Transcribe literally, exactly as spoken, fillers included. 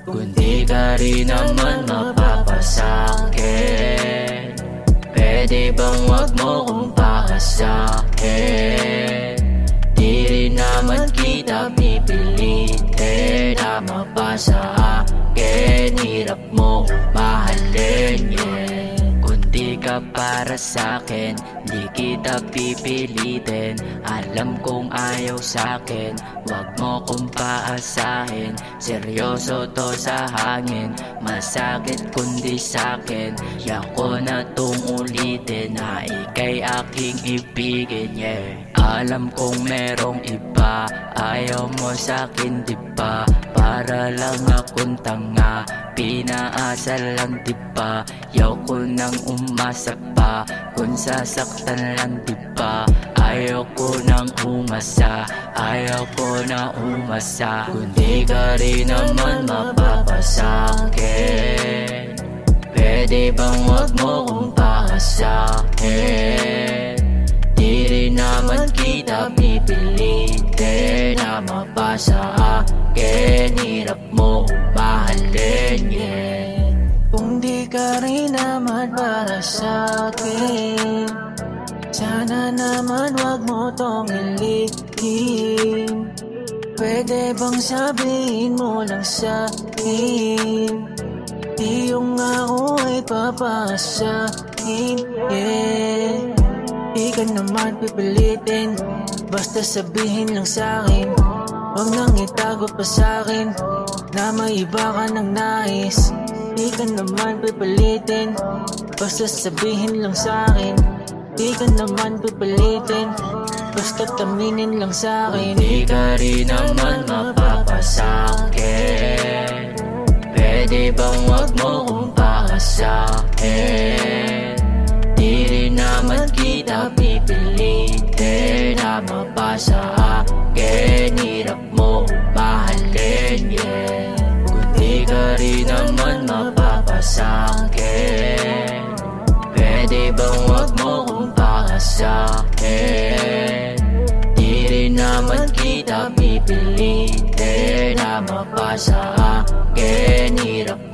Kung di ka rin naman mapapasakin, pwede bang wag mo kong pakasakin? Di rin naman kita pipilitin na mapasa akin. Hirap mo mahalin, yeah. Kung di ka para sa'kin, di kita pipilitin. Alam kong ayaw sa'kin, wag mo kong paasahin. Seryoso to sa hangin, masakit kundi sa'kin. Yan ko na tong ulitin na ika'y aking ibigin, yeah. Alam kong merong iba, ayaw mo sa'kin diba? Para lang akong tanga, pinaasal lang diba? Yaw ko nang umasa pa, kung sasaktan lang diba? Ayaw ko nang umasa, ayaw ko na umasa. Kung di ka rin naman mapapasakin, pwede bang wag mo kong pakasakin? Di rin naman kita pipilitin na mapasa akin. Hirap mo mahalin, yeah. Kung di ka rin naman para sa'kin, sana naman wag mo tong ilihim. Pwede bang sabihin mo lang sa'kin, di yung ako ay papasakin, yeah. Di ka naman pipilitin, basta sabihin lang sa'kin. Huwag nang itago pa sa'kin na may iba ka nang nais. Di ka naman pipilitin, basta sabihin lang sa'kin. Di ka naman pipilitin, basta taminin lang sa'kin. Di ka rin naman mapapasakin, pwede bang wag mo kong pakasakin? Di rin naman kita pipilitin na mapasa akin. Hirap mo mahalin, yeah. Kung di ka rin naman mapapasakin, pwede bang wag mo kong pakasakin? Di rin naman kita pipilitin na mapasa akin. Hirap